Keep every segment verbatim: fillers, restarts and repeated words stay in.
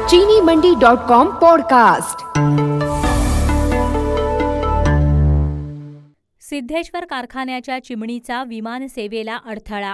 चीनी Mandi dot com podcast. Siddheshwar कारखान्याच्या चिमणीचा विमान सेवेला अडथळा।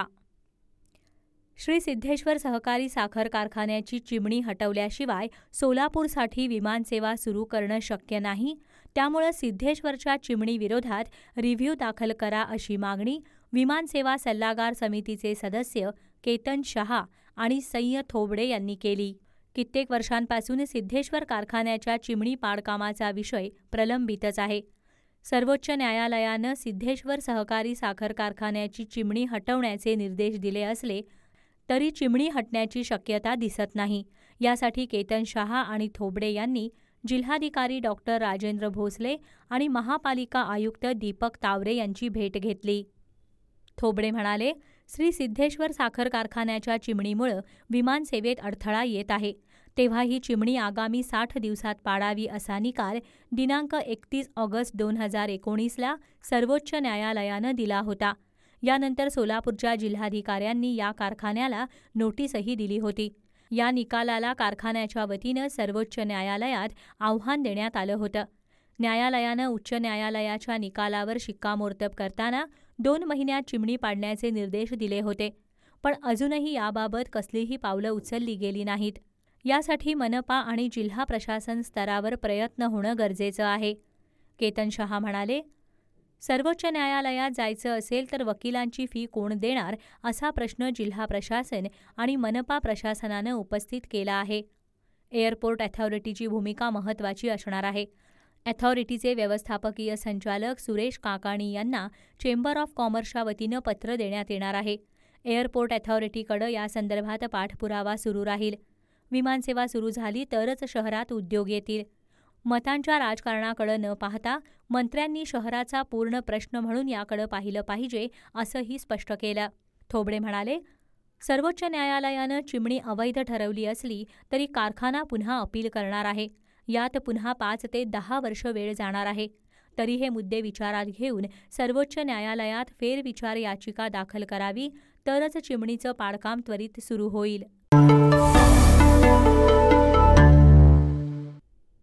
श्री सिद्धेश्वर सहकारी साखर कारखान्याची चिमणी हटवल्याशिवाय सोलापूरसाठी विमानसेवा सुरू करणं शक्य नाही, त्यामुळे सिद्धेश्वरच्या चिमणीविरोधात रिव्ह्यू दाखल करा अशी मागणी विमानसेवा सल्लागार समितीचे सदस्य केतन शहा आणि सय्य थोबडे यांनी केली। कित्येक वर्षांपासून सिद्धेश्वर कारखान्याच्या चिमणी पाडकामाचा विषय प्रलंबितच आहे। सर्वोच्च न्यायालयानं सिद्धेश्वर सहकारी साखर कारखान्याची चिमणी हटवण्याचे निर्देश दिले असले तरी चिमणी हटण्याची शक्यता दिसत नाही। यासाठी केतन शहा आणि थोबडे यांनी जिल्हाधिकारी डॉक्टर राजेंद्र भोसले आणि महापालिका आयुक्त दीपक तावरे यांची भेट घेतली। थोबडे म्हणाले, श्री सिद्धेश्वर साखर कारखान्याच्या चिमणीमुळे विमानसेवेत अडथळा येत आहे, तेव्हा ही चिमणी आगामी साठ दिवसात पाडावी असा निकाल दिनांक एकतीस ऑगस्ट दोन हजार एकोणीसला सर्वोच्च न्यायालयानं दिला होता। यानंतर सोलापूरच्या जिल्हाधिकाऱ्यांनी या कारखान्याला नोटीसही दिली होती। या निकालाला कारखान्याच्या वतीनं सर्वोच्च न्यायालयात आव्हान देण्यात आलं होतं। न्यायालयानं उच्च न्यायालयाच्या निकालावर शिक्कामोर्तब करताना दोन महिन्यात चिमणी पाडण्याचे निर्देश दिले होते, पण अजूनही याबाबत कसलीही पावलं उचलली गेली नाहीत। यासाठी मनपा आणि जिल्हा प्रशासन स्तरावर प्रयत्न होणं गरजेचं आहे। केतन शहा म्हणाले, सर्वोच्च न्यायालयात जायचं असेल तर वकिलांची फी कोण देणार असा प्रश्न जिल्हा प्रशासन आणि मनपा प्रशासनानं उपस्थित केला आहे। एअरपोर्ट अथॉरिटीची भूमिका महत्त्वाची असणार आहे। अथॉरिटीचे व्यवस्थापकीय संचालक सुरेश काकाणी यांना चेंबर ऑफ कॉमर्सच्या वतीनं पत्र देण्यात येणार आहे। एअरपोर्ट अथॉरिटीकडे यासंदर्भात पाठपुरावा सुरू राहील। विमानसेवा सुरू झाली तरच शहरात उद्योग येतील। मतांच्या राजकारणाकडे न पाहता मंत्र्यांनी शहराचा पूर्ण प्रश्न म्हणून याकडे पाहिलं पाहिजे असंही स्पष्ट केलं। थोबडे म्हणाले, सर्वोच्च न्यायालयानं चिमणी अवैध ठरवली असली तरी कारखाना पुन्हा अपील करणार आहे। यात पुन्हा पाच ते दहा वर्ष वेळ जाणार आहे। तरी हे मुद्दे विचारात घेऊन सर्वोच्च न्यायालयात फेरविचार याचिका दाखल करावी, तरच चिमणीचं पाडकाम त्वरित सुरू होईल।